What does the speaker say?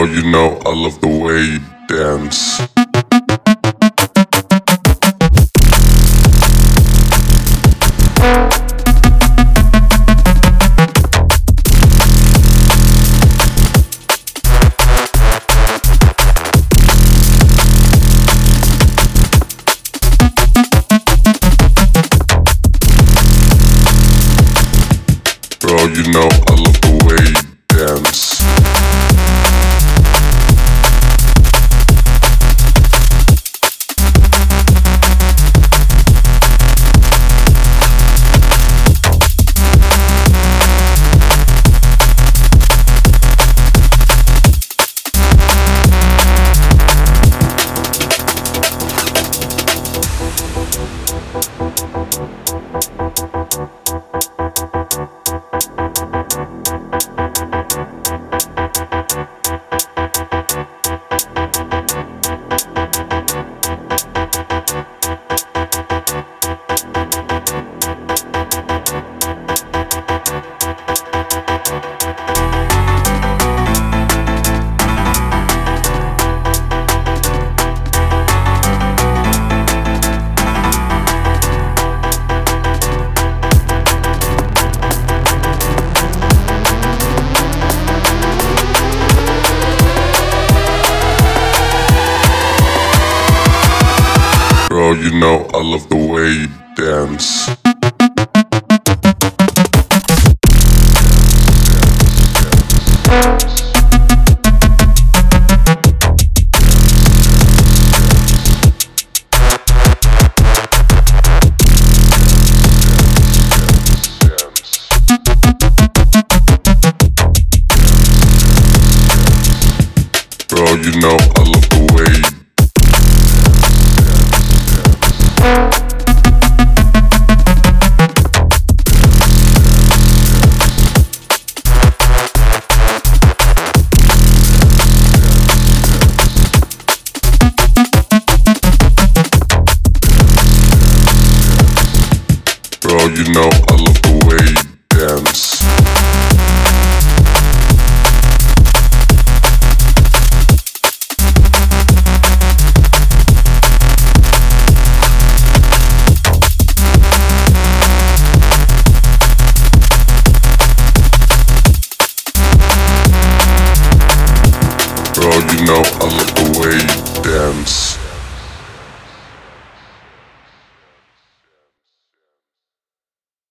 you know I love the way you dance. Girl, you know I love the way you dance. Girl, you know I love the way you dance. Girl, you know I love the way you Girl, you know I love the way you dance. Girl, you know I love the way you dance.